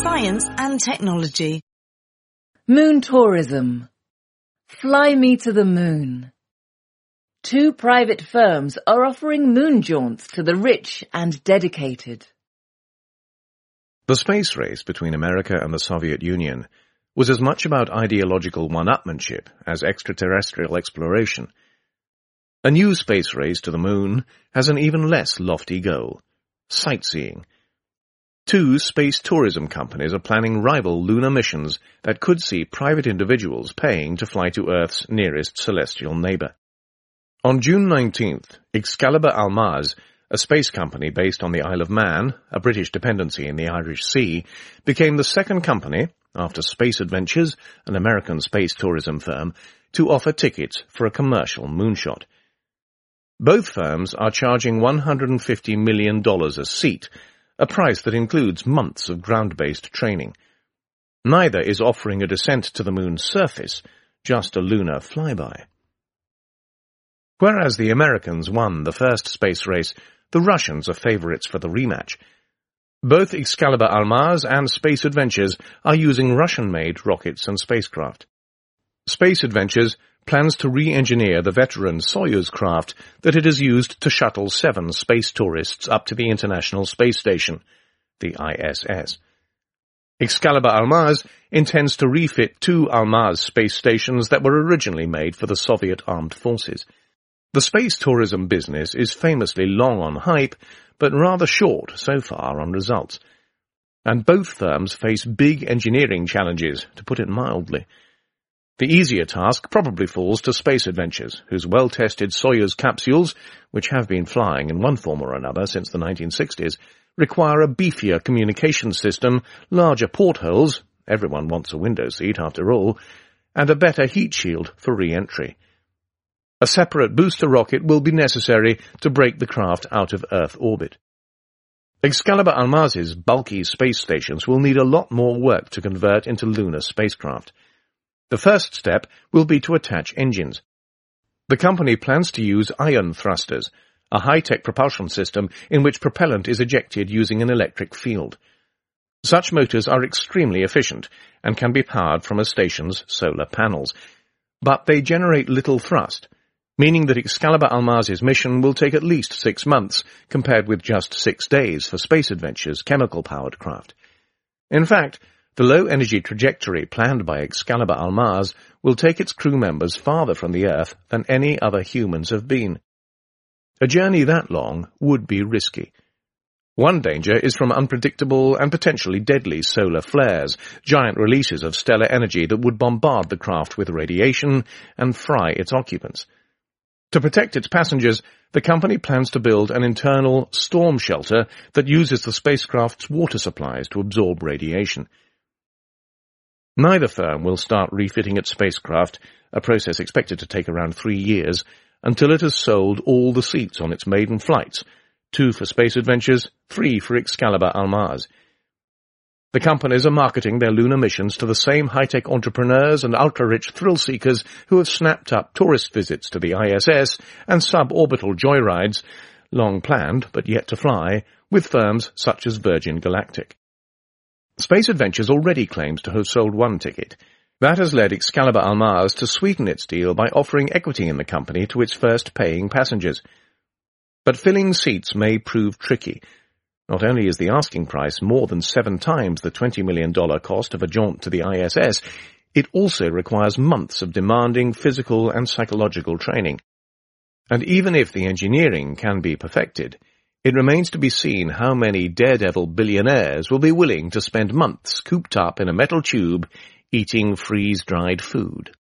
science and technology. Moon tourism. Fly me to the moon. 2 private firms are offering moon jaunts to the rich and dedicated. The space race between America and the Soviet Union was as much about ideological one-upmanship as extraterrestrial exploration. A new space race to the moon has an even less lofty goal: sightseeing. 2 space tourism companies are planning rival lunar missions that could see private individuals paying to fly to Earth's nearest celestial neighbor. On June 19th, Excalibur-Almaz, a space company based on the Isle of Man, a British dependency in the Irish Sea, became the second company, after Space Adventures, an American space tourism firm, to offer tickets for a commercial moonshot. Both firms are charging $150 million a seat, a price that includes months of ground-based training. Neither is offering a descent to the moon's surface, just a lunar flyby. Whereas the Americans won the first space race, the Russians are favorites for the rematch. Both Excalibur-Almaz and Space Adventures are using Russian-made rockets and spacecraft. Space Adventures plans to re-engineer the veteran Soyuz craft that it has used to shuttle 7 space tourists up to the International Space Station, the ISS. Excalibur-Almaz intends to refit 2 Almaz space stations that were originally made for the Soviet armed forces. The space tourism business is famously long on hype, but rather short so far on results. And both firms face big engineering challenges, to put it mildly. The easier task probably falls to Space Adventures, whose well-tested Soyuz capsules, which have been flying in one form or another since the 1960s, require a beefier communication system, larger portholes — everyone wants a window seat after all — and a better heat shield for re-entry. A separate booster rocket will be necessary to break the craft out of Earth orbit. Excalibur-Almaz's bulky space stations will need a lot more work to convert into lunar spacecraft. The first step will be to attach engines. The company plans to use ion thrusters, a high-tech propulsion system in which propellant is ejected using an electric field. Such motors are extremely efficient and can be powered from a station's solar panels, but they generate little thrust, meaning that Excalibur-Almaz's mission will take at least 6 months, compared with just 6 days for Space Adventures' chemical-powered craft. In fact, the low-energy trajectory planned by Excalibur-Almaz will take its crew members farther from the Earth than any other humans have been. A journey that long would be risky. One danger is from unpredictable and potentially deadly solar flares, giant releases of stellar energy that would bombard the craft with radiation and fry its occupants. To protect its passengers, the company plans to build an internal storm shelter that uses the spacecraft's water supplies to absorb radiation. Neither firm will start refitting its spacecraft, a process expected to take around 3 years, until it has sold all the seats on its maiden flights, 2 for Space Adventures, 3 for Excalibur-Almaz. The companies are marketing their lunar missions to the same high-tech entrepreneurs and ultra-rich thrill-seekers who have snapped up tourist visits to the ISS and suborbital joyrides, long planned but yet to fly, with firms such as Virgin Galactic. Space Adventures already claims to have sold 1 ticket. That has led Excalibur-Almaz to sweeten its deal by offering equity in the company to its first paying passengers. But filling seats may prove tricky. Not only is the asking price more than 7 times the $20 million cost of a jaunt to the ISS, it also requires months of demanding physical and psychological training. And even if the engineering can be perfected, it remains to be seen how many daredevil billionaires will be willing to spend months cooped up in a metal tube eating freeze-dried food.